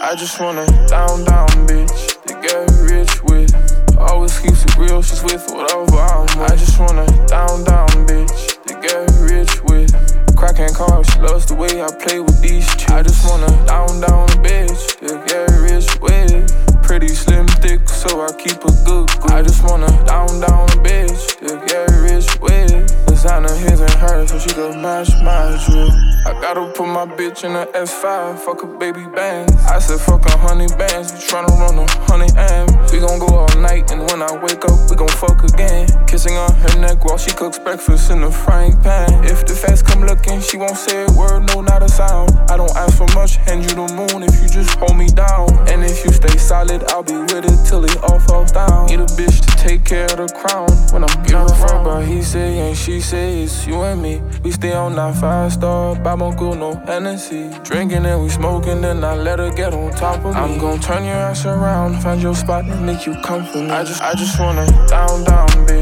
I just wanna down, bitch, to get rich with. Always keeps it real, she's with whatever I'm with. I just wanna down, bitch, to get rich with. Cracking cars, she loves the way I play with these chicks. I just wanna down, bitch, to get rich with. Pretty slim, thick, so I keep a good grip. I just wanna down, bitch, to get rich with. Designer his and hers, so she could match my drip. I gotta put my bitch in a S5, fuck a baby bang. I said fuck 100 bands, we tryna run 100 amps. We gon' go all night, and when I wake up, we gon' fuck again. Kissing on her neck while she cooks breakfast in the frying pan. If the feds come looking, she won't say a word, no, not a sound. I don't ask for much, hand you the moon if you just hold me down. And if you stay solid, I'll be with it till it all falls down. Need a bitch to take care of the crown when I'm not around. But he say and she say it's you and me. We stay on that 5-star, Babongo, no Hennessy. Drinking and we smoking, then I let her get on top of me. I'm gon' turn your ass around, find your spot and make you come for me. I just wanna down, bitch.